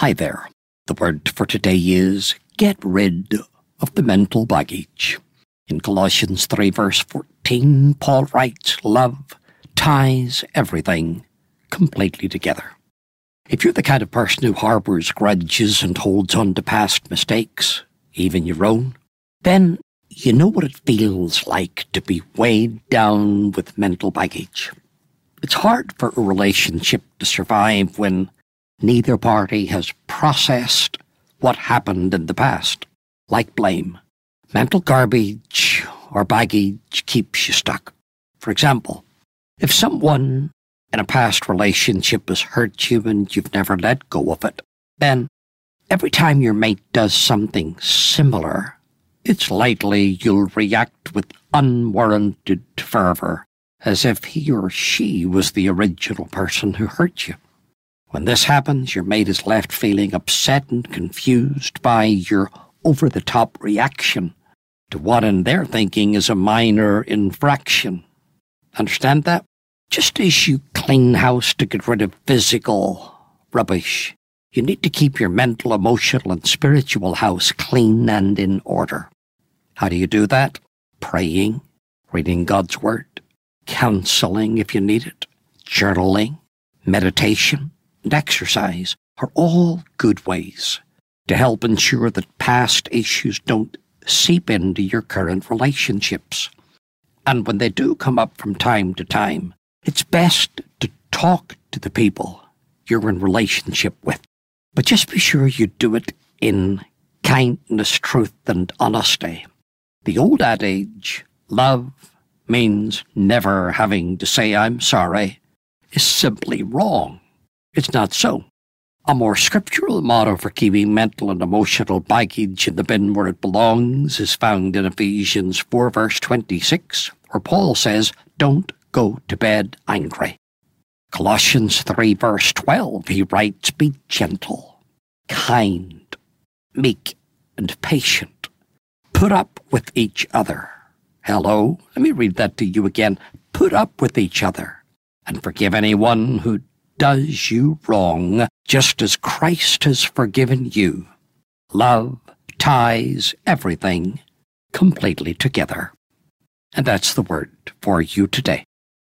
Hi there. The word for today is get rid of the mental baggage. In Colossians 3 verse 14, Paul writes, love ties everything completely together. If you're the kind of person who harbours grudges and holds on to past mistakes, even your own, then you know what it feels like to be weighed down with mental baggage. It's hard for a relationship to survive when neither party has processed what happened in the past, like blame. Mental garbage or baggage keeps you stuck. For example, if someone in a past relationship has hurt you and you've never let go of it, then every time your mate does something similar, it's likely you'll react with unwarranted fervour, as if he or she was the original person who hurt you. When this happens, your mate is left feeling upset and confused by your over-the-top reaction to what in their thinking is a minor infraction. Understand that? Just as you clean house to get rid of physical rubbish, you need to keep your mental, emotional, and spiritual house clean and in order. How do you do that? Praying, reading God's Word, counseling if you need it, journaling, meditation, and exercise are all good ways to help ensure that past issues don't seep into your current relationships. And when they do come up from time to time, it's best to talk to the people you're in relationship with. But just be sure you do it in kindness, truth, and honesty. The old adage, love means never having to say I'm sorry, is simply wrong. It's not so. A more scriptural motto for keeping mental and emotional baggage in the bin where it belongs is found in Ephesians 4 verse 26, where Paul says, don't go to bed angry. Colossians 3 verse 12, he writes, be gentle, kind, meek, and patient. Put up with each other. Hello, let me read that to you again. Put up with each other and forgive anyone who does you wrong, just as Christ has forgiven you. Love ties everything completely together. And that's the word for you today.